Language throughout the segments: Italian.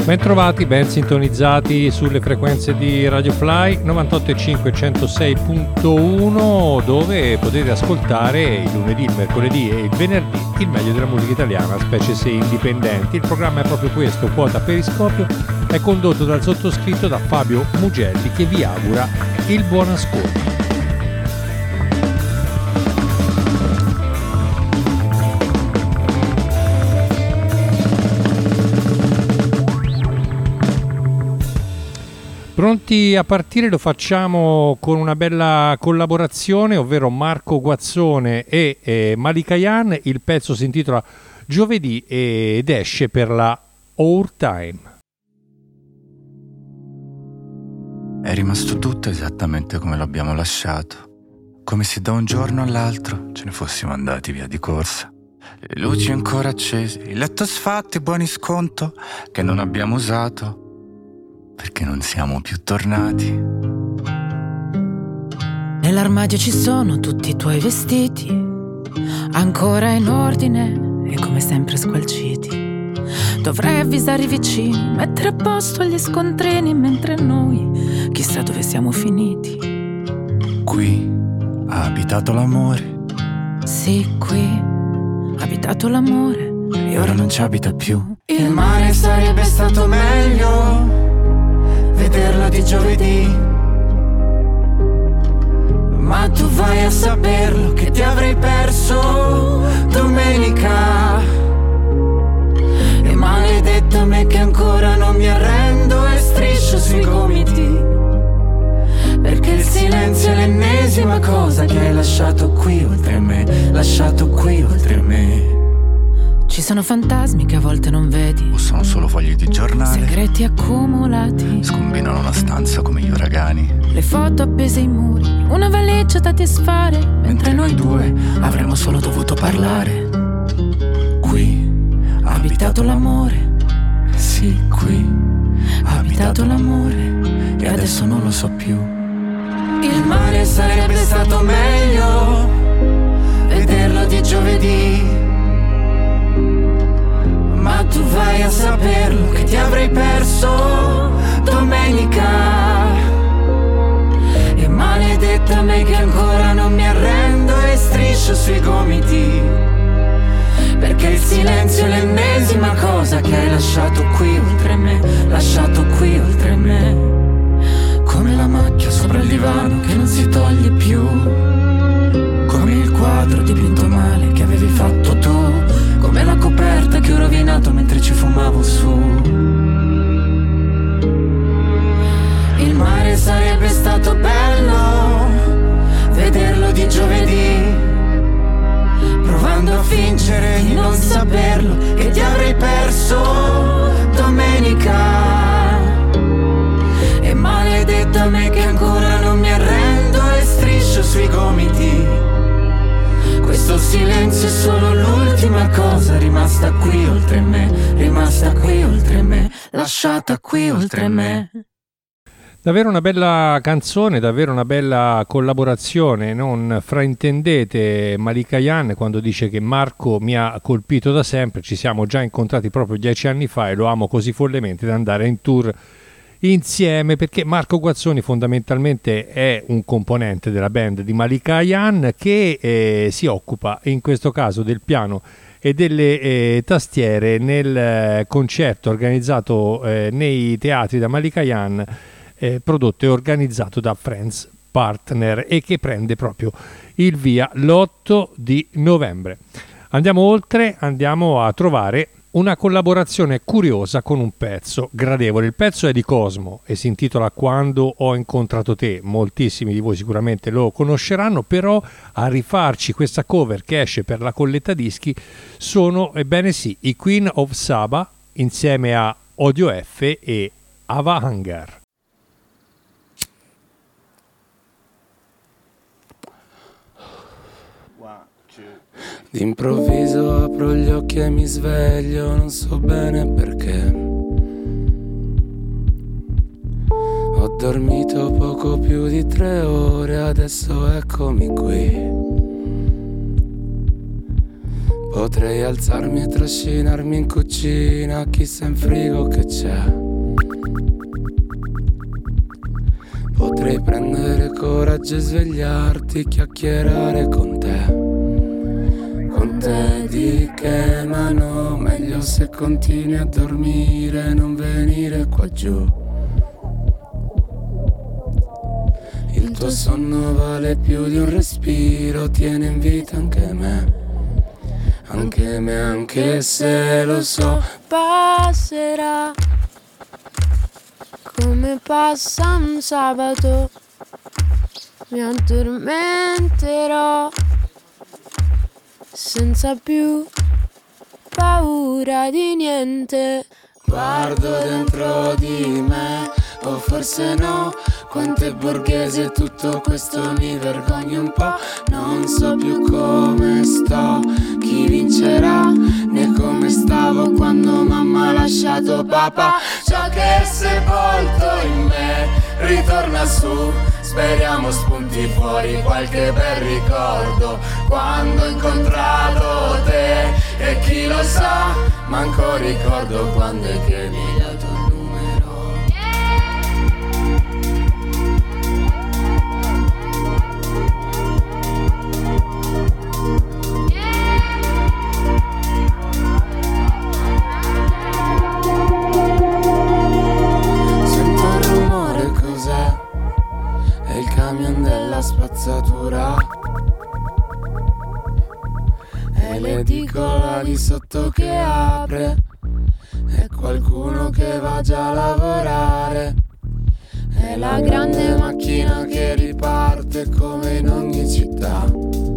Bentrovati, ben sintonizzati sulle frequenze di Radio Fly 98.5 106.1, dove potete ascoltare il lunedì, il mercoledì e il venerdì il meglio della musica italiana, specie se indipendenti. Il programma è proprio questo, Quota Periscopio, è condotto dal sottoscritto, da Fabio Mugelli, che vi augura il buon ascolto. Pronti a partire? Lo facciamo con una bella collaborazione, ovvero Marco Guazzone e Malika Yan. Il pezzo si intitola Giovedì ed esce per la Our Time. È rimasto tutto esattamente come l'abbiamo lasciato, come se da un giorno all'altro ce ne fossimo andati via di corsa. Le luci ancora accese, il letto sfatto, i buoni sconto che non abbiamo usato perché non siamo più tornati. Nell'armadio ci sono tutti i tuoi vestiti, ancora in ordine e come sempre squalciti. Dovrei avvisare i vicini, mettere a posto gli scontrini, mentre noi chissà dove siamo finiti. Qui ha abitato l'amore. Sì, qui ha abitato l'amore e ora non ci abita più. Il mare sarebbe stato meglio vederlo di giovedì, ma tu vai a saperlo che ti avrei perso domenica. E maledetto me che ancora non mi arrendo e striscio sui gomiti, perché il silenzio è l'ennesima cosa che hai lasciato qui oltre me, lasciato qui oltre me. Ci sono fantasmi che a volte non vedi, o sono solo fogli di giornale, segreti accumulati, scombinano una stanza come gli uragani. Le foto appese ai muri, una valigia da disfare, mentre noi due avremmo solo dovuto parlare. Qui ha abitato l'amore. Sì, qui ha abitato l'amore e adesso non lo so più. Il mare sarebbe stato meglio vederlo di giovedì, ma tu vai a saperlo che ti avrei perso domenica. E maledetta me che ancora non mi arrendo e striscio sui gomiti, perché il silenzio è l'ennesima cosa che hai lasciato qui oltre me, lasciato qui oltre me. Come la macchia sopra il divano che non si toglie più, come il quadro dipinto male che avevi fatto tu, come la coperta che ho rovinato mentre ci fumavo su. Il mare sarebbe stato bello vederlo di giovedì, provando a fingere di non saperlo che ti avrei perso domenica. E maledetta me che ancora non mi arrendo e striscio sui gomiti. Questo silenzio è solo l'ultima cosa rimasta qui oltre me, rimasta qui oltre me, lasciata qui oltre me. Davvero una bella canzone, davvero una bella collaborazione. Non fraintendete Malika Yan quando dice che Marco mi ha colpito da sempre. Ci siamo già incontrati proprio 10 anni fa e lo amo così follemente da andare in tour insieme, perché Marco Guazzoni fondamentalmente è un componente della band di Malika Yan che si occupa in questo caso del piano e delle tastiere nel concerto organizzato nei teatri da Malika Yan, prodotto e organizzato da Friends Partner, e che prende proprio il via l'8 di novembre. Andiamo oltre, andiamo a trovare una collaborazione curiosa con un pezzo gradevole. Il pezzo è di Cosmo e si intitola Quando ho incontrato te. Moltissimi di voi sicuramente lo conosceranno, però a rifarci questa cover che esce per la colletta dischi sono, ebbene sì, i Queen of Saba insieme a Odio F e Ava Hangar. D'improvviso apro gli occhi e mi sveglio, non so bene perché. Ho dormito poco più di 3 ore, adesso eccomi qui. Potrei alzarmi e trascinarmi in cucina, chissà in frigo che c'è. Potrei prendere coraggio e svegliarti, chiacchierare con te. Con te di che mano, meglio se continui a dormire, non venire qua giù. Il tuo sonno vale più di un respiro, tiene in vita anche me. Anche me, anche se lo so, passerà come passa un sabato. Mi addormenterò senza più paura di niente. guardo dentro di me, o forse no. Quanto è borghese tutto questo, mi vergogno un po'. Non so più come sto, chi vincerà, né come stavo quando mamma ha lasciato papà. Ciò che è sepolto in me ritorna su, speriamo spunti fuori qualche bel ricordo. Quando ho incontrato te, e chi lo sa, manco ricordo quando è che mi hai dato il numero. Sento il rumore, cos'è? È il camion della spazzatura. È l'edicola di sotto che apre, è qualcuno che va già a lavorare. È la grande macchina che riparte come in ogni città,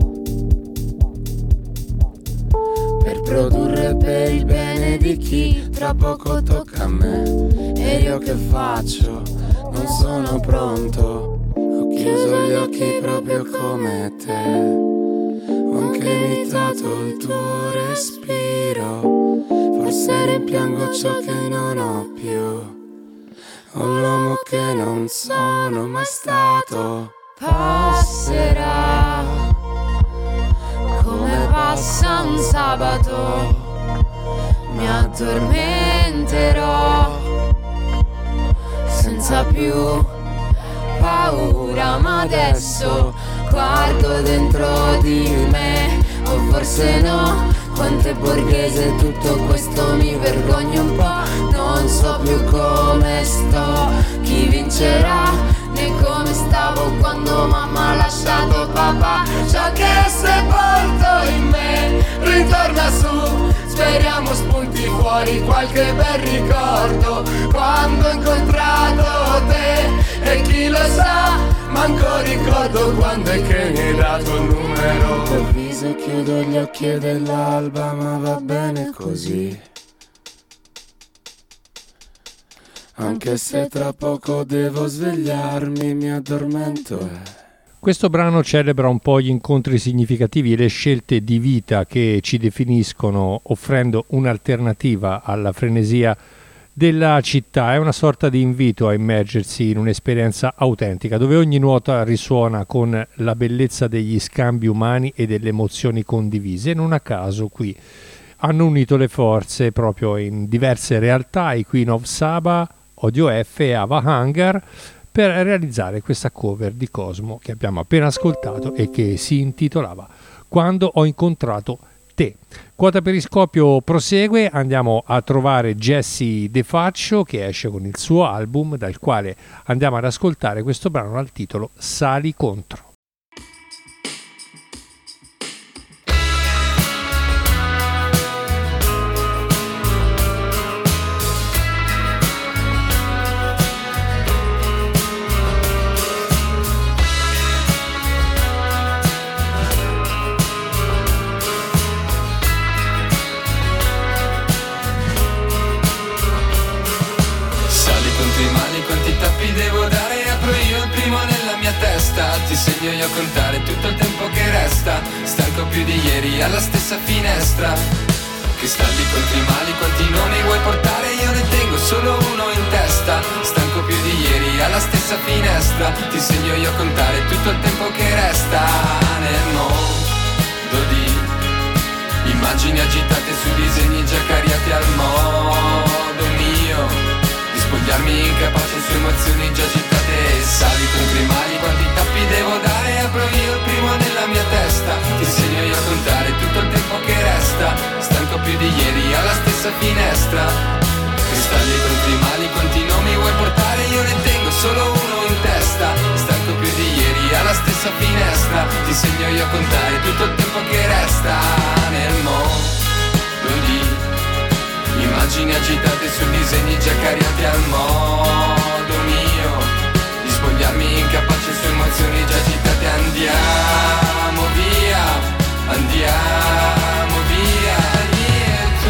per produrre per il bene di chi tra poco tocca a me. E io che faccio? Non sono pronto. Ho chiuso gli occhi proprio come te. Ho anche imitato il tuo respiro, forse rimpiango ciò che non ho più. Ho l'uomo che non sono mai stato. Passerà come passa un sabato. Mi addormenterò senza più paura, ma adesso guardo dentro di me, o forse no. Quanto è borghese tutto questo, mi vergogno un po'. Non so più come sto, chi vincerà, né come stavo quando mamma ha lasciato papà. Ciò che è sepolto in me ritorna su, speriamo spunti fuori qualche bel ricordo. Quando ho incontrato te, e chi lo sa, manco ricordo quando è che mi hai dato il numero. Improvviso chiudo gli occhi dell'alba, ma va bene così, anche se tra poco devo svegliarmi, mi addormento. Questo brano celebra un po' gli incontri significativi e le scelte di vita che ci definiscono, offrendo un'alternativa alla frenesia della città. È una sorta di invito a immergersi in un'esperienza autentica, dove ogni nota risuona con la bellezza degli scambi umani e delle emozioni condivise. Non a caso qui hanno unito le forze proprio in diverse realtà, i Queen of Saba, Odio F e Ava Hangar, per realizzare questa cover di Cosmo che abbiamo appena ascoltato e che si intitolava Quando ho incontrato te. Quota Periscopio prosegue, andiamo a trovare Jesse De Faccio che esce con il suo album, dal quale andiamo ad ascoltare questo brano dal titolo Sali contro. Ti segno io a contare tutto il tempo che resta, stanco più di ieri alla stessa finestra. Cristalli contro i mali, quanti nomi vuoi portare? Io ne tengo solo uno in testa, stanco più di ieri alla stessa finestra. Ti segno io a contare tutto il tempo che resta nel mondo di immagini agitate sui disegni già cariati al modo mio di spogliarmi incapace su emozioni già agitate. E sali contro i mali, quanti tappi devo dare? Apro io il primo nella mia testa, ti insegno io a contare tutto il tempo che resta. Stanco più di ieri alla stessa finestra. Cristalli contro i mali, quanti nomi vuoi portare? Io ne tengo solo uno in testa. Stanco più di ieri alla stessa finestra, ti insegno io a contare tutto il tempo che resta nel mondo di immagini agitate su disegni già cariati al modo mio di spogliarmi incapace su emozioni già agitate. Andiamo via, andiamo via, io e tu.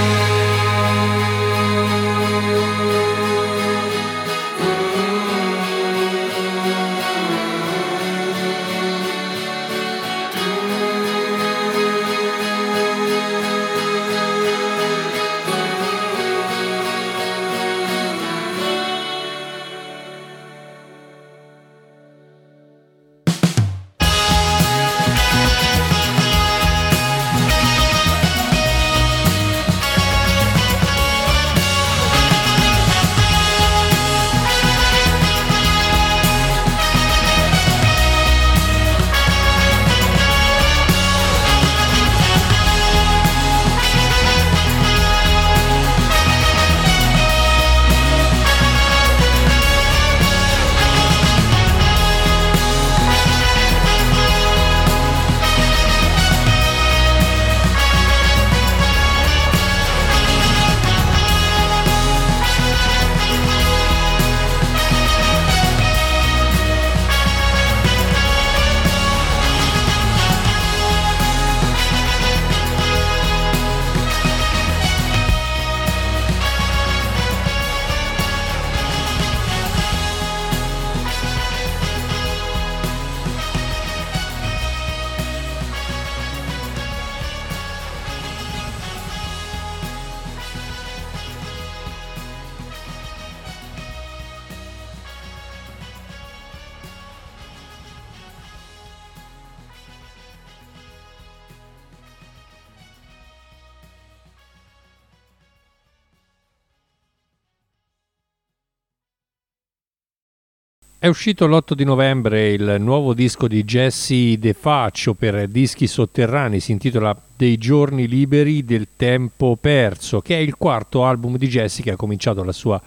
È uscito l'8 di novembre il nuovo disco di Jesse De Faccio per Dischi Sotterranei, si intitola Dei giorni liberi del tempo perso, che è il quarto album di Jesse che ha cominciato la sua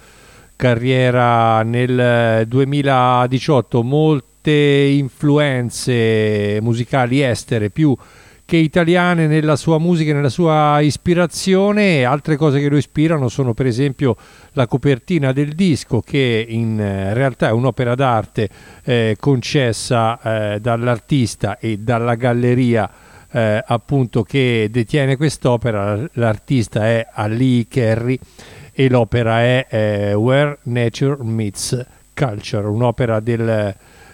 carriera nel 2018. Molte influenze musicali estere più che italiane nella sua musica e nella sua ispirazione. Altre cose che lo ispirano sono per esempio la copertina del disco, che in realtà è un'opera d'arte concessa dall'artista e dalla galleria appunto che detiene quest'opera. L'artista è Ali Kerry e l'opera è Where Nature Meets Culture, un'opera del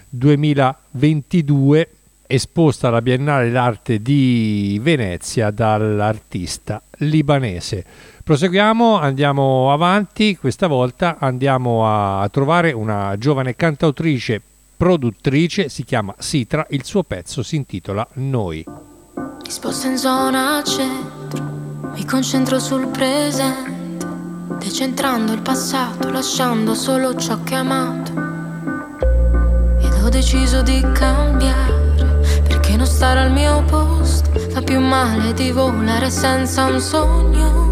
2022 esposta alla Biennale d'Arte di Venezia dall'artista libanese. Proseguiamo, andiamo avanti, questa volta andiamo a trovare una giovane cantautrice, produttrice, si chiama Sitra, il suo pezzo si intitola Noi. Mi sposto in zona centro, mi concentro sul presente, decentrando il passato, lasciando solo ciò che ho amato. Ed ho deciso di cambiare, perché non stare al mio posto fa più male di volare senza un sogno.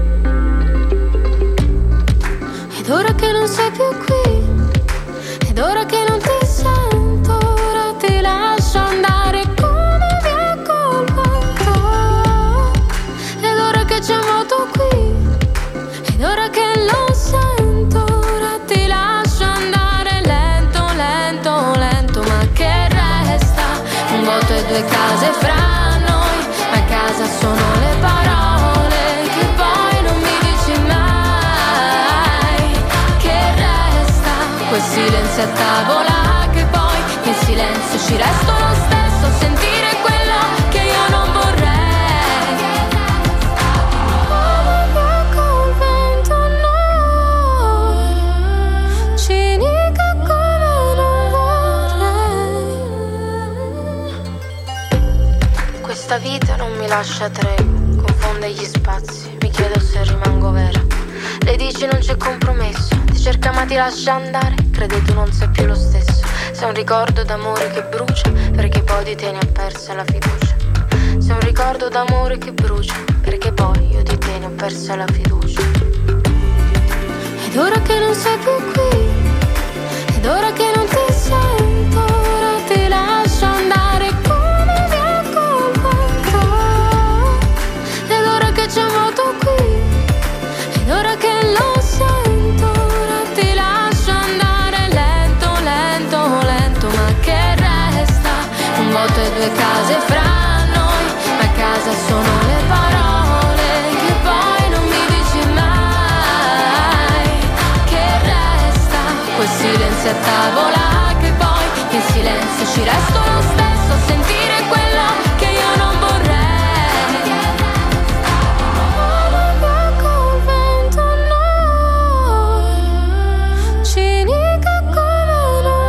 Ed ora che non sei più qui, ed ora che non ti sento, ora ti lascio andare come via col vento. Ed ora che c'è moto qui, ed ora che lo sento, ora ti lascio andare lento, lento, lento. Ma che resta? Un voto e due case fra noi, ma a casa sono le parole che poi non mi dici mai. Che resta? Quel silenzio a tavola che poi in silenzio ci resto lo stesso a sentire quello che io non vorrei. Come col vento noi, cinica come non vorrei. Questa vita non mi lascia tre, sfonda gli spazi, mi chiedo se rimango vera. Lei dice non c'è compromesso, ti cerca ma ti lascia andare. Crede tu non sei più lo stesso, sei un ricordo d'amore che brucia, perché poi di te ne ho persa la fiducia. Sei un ricordo d'amore che brucia, perché poi io di te ne ho persa la fiducia. Ed ora che non sei più qui, ed ora che non ti sento, ora ti lascio andare come via col vento. Ed ora che c'è moto qui, ed ora che lo sento, ora ti lascio andare lento, lento, lento. Ma che resta? Un vuoto e due case fra noi, ma a casa sono le parole che poi non mi dici mai. Che resta? Quel silenzio a tavola che poi in silenzio ci resto lo stesso a sentire quello che io non vorrei. Col vento no, cinica come non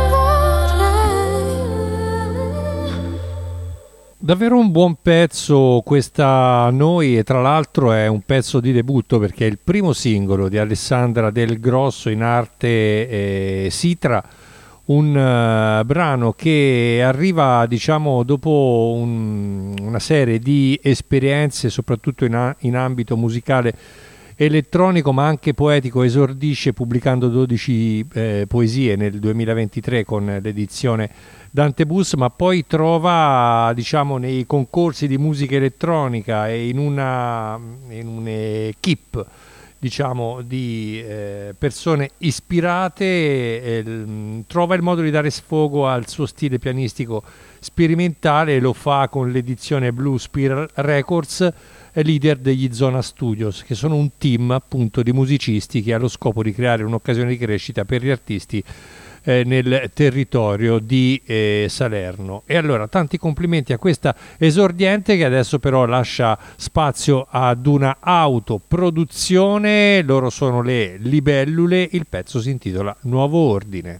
vorrei. Davvero un buon pezzo questa Noi, e tra l'altro è un pezzo di debutto perché è il primo singolo di Alessandra Del Grosso, in arte Sitra, un brano che arriva diciamo dopo una serie di esperienze soprattutto in ambito musicale elettronico ma anche poetico. Esordisce pubblicando 12 poesie nel 2023 con l'edizione Dante Bus, ma poi trova diciamo nei concorsi di musica elettronica e in un'equipe diciamo di persone ispirate, trova il modo di dare sfogo al suo stile pianistico sperimentale, e lo fa con l'edizione Blue Spear Records, leader degli Zona Studios, che sono un team appunto di musicisti che ha lo scopo di creare un'occasione di crescita per gli artisti nel territorio di Salerno. E allora tanti complimenti a questa esordiente, che adesso però lascia spazio ad una autoproduzione. Loro sono le Libellule, il pezzo si intitola Nuovo Ordine.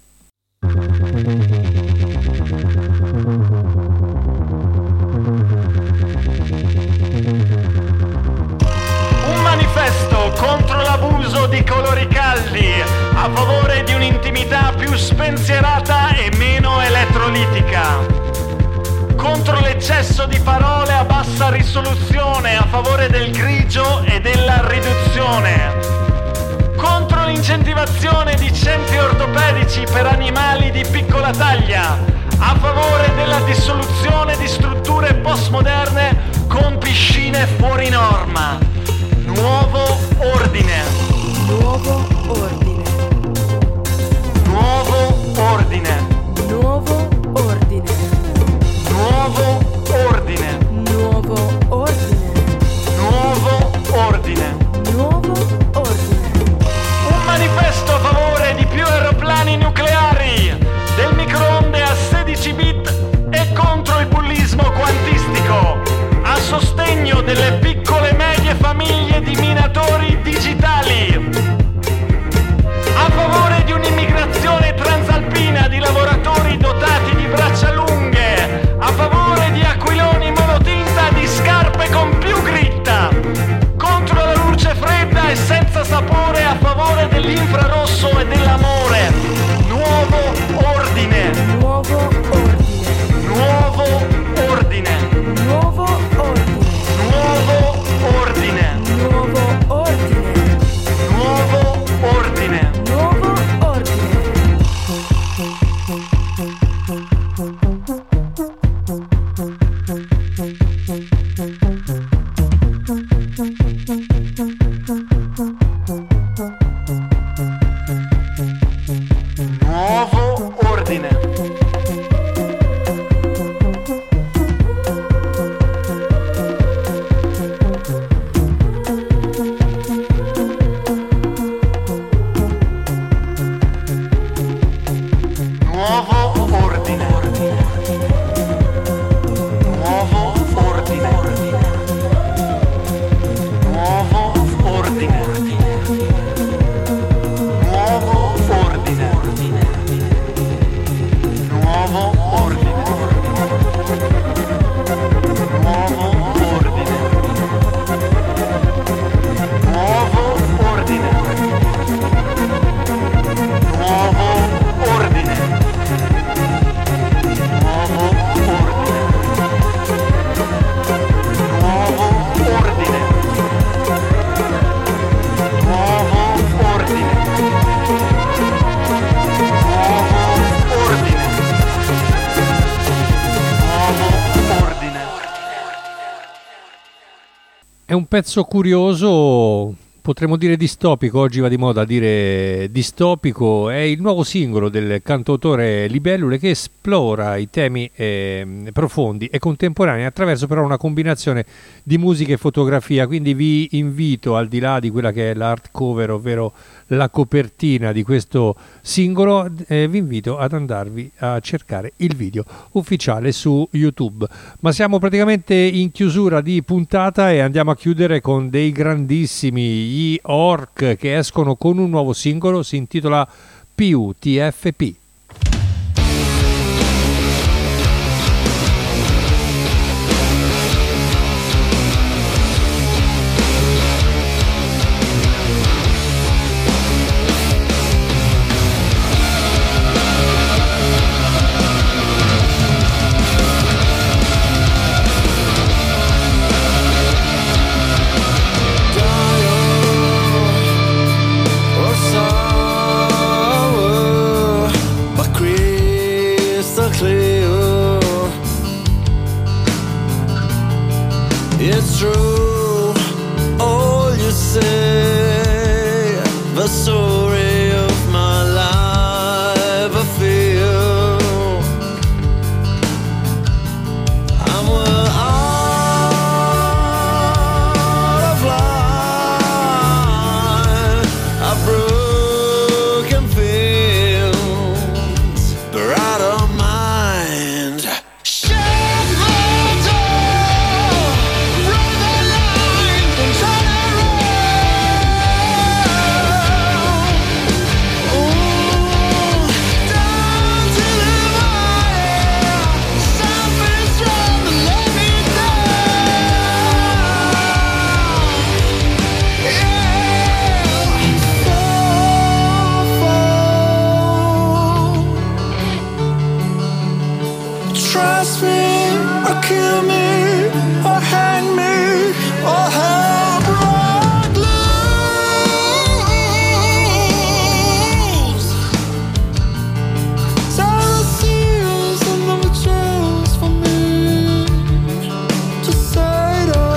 Un manifesto contro l'abuso di colori caldi, a favore di un'intimità più spensierata e meno elettrolitica. Contro l'eccesso di parole a bassa risoluzione, a favore del grigio e della riduzione. Contro l'incentivazione di centri ortopedici per animali di piccola taglia, a favore della dissoluzione di strutture postmoderne con piscine fuori norma. Nuovo ordine. Nuovo ordine. Nuovo ordine. Nuovo ordine. Nuovo ordine. Nuovo ordine. Nuovo ordine. Nuovo ordine. Un manifesto a favore di più aeroplani nucleari, del microonde a 16 bit e contro il bullismo quantistico, a sostegno delle piccole e medie famiglie di minatori digitali. A favore di un'immigrazione transalpina di lavoratori dotati di braccia lunghe, a favore di aquiloni monotinta di scarpe con più gritta, contro la luce fredda e senza sapore, a favore dell'infrarosso e dell'amore. Nuovo ordine. Nuovo ordine. Nuovo ordine. Nuovo ordine. Nuovo ordine. Nuovo ordine. Nuovo ordine. Nuovo ordine. Nuovo ordine. Nuovo ordine. Nuovo ordine. È un pezzo curioso, potremmo dire distopico, oggi va di moda dire distopico, è il nuovo singolo del cantautore Libellule che esplora i temi profondi e contemporanei attraverso però una combinazione di musica e fotografia, quindi vi invito, al di là di quella che è l'art cover, ovvero la copertina di questo singolo, vi invito ad andarvi a cercare il video ufficiale su YouTube. Ma siamo praticamente in chiusura di puntata e andiamo a chiudere con dei grandissimi, gli Ork, che escono con un nuovo singolo, si intitola PUTFP. It's true, all you say, the story of my life, I feel I'm well out of line, I've broken fields, but I don't mind. Trust me, or kill me, or hang me, or hell broke loose. Tell the seals and the betrayals for me to say no.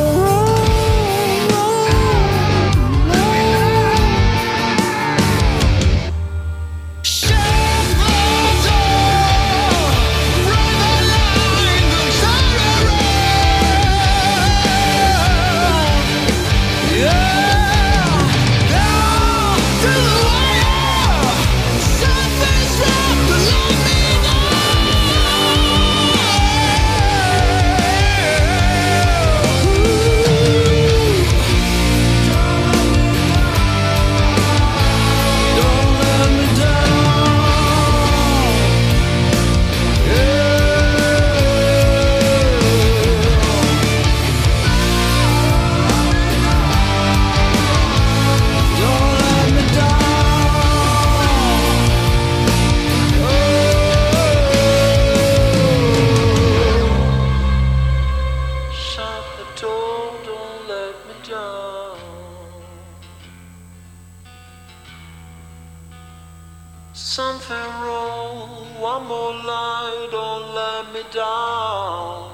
Something wrong, one more lie, don't let me down.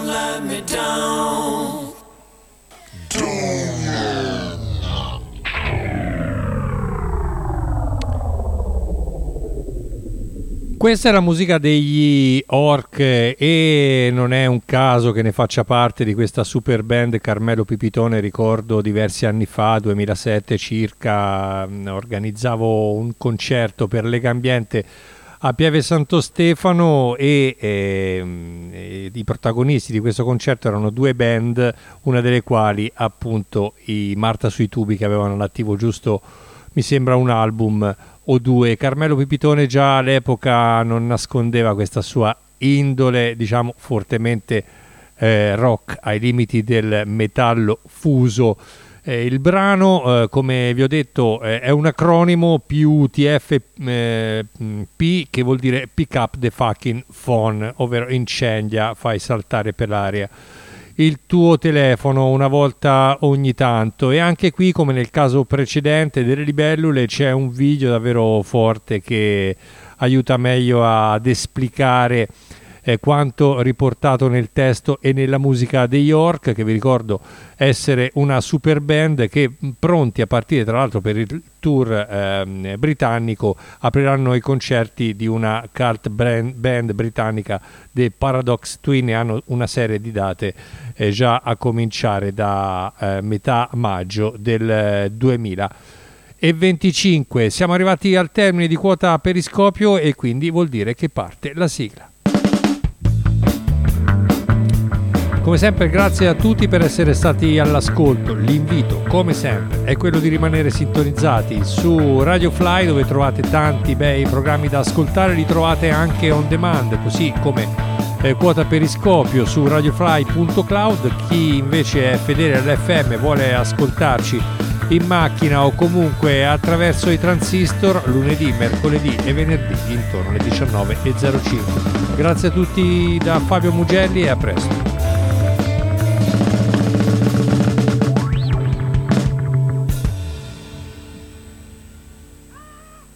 let me down. Questa è la musica degli Orc e non è un caso che ne faccia parte di questa super band Carmelo Pipitone. Ricordo diversi anni fa, 2007 circa, organizzavo un concerto per Legambiente a Pieve Santo Stefano e i protagonisti di questo concerto erano due band, una delle quali appunto i Marta sui tubi, che avevano all'attivo giusto, mi sembra, un album o due. Carmelo Pipitone già all'epoca non nascondeva questa sua indole, diciamo, fortemente rock, ai limiti del metallo fuso. Il brano, come vi ho detto, è un acronimo PUTFP, che vuol dire Pick Up the Fucking Phone, ovvero incendia, fai saltare per l'aria il tuo telefono una volta ogni tanto. E anche qui, come nel caso precedente delle libellule, c'è un video davvero forte che aiuta meglio ad esplicare quanto riportato nel testo e nella musica degli Orc, che vi ricordo essere una super band che, pronti a partire tra l'altro per il tour britannico, apriranno i concerti di una cult band britannica, The Paradox Twin, e hanno una serie di date già a cominciare da metà maggio del 2025. Siamo arrivati al termine di quota Periscopio e quindi vuol dire che parte la sigla. Come sempre, grazie a tutti per essere stati all'ascolto. L'invito, come sempre, è quello di rimanere sintonizzati su Radio Fly, dove trovate tanti bei programmi da ascoltare. Li trovate anche on demand, così come quota Periscopio su radiofly.cloud. Chi invece è fedele all'FM vuole ascoltarci in macchina o comunque attraverso i transistor, lunedì, mercoledì e venerdì intorno alle 19:05. Grazie a tutti da Fabio Mugelli e a presto.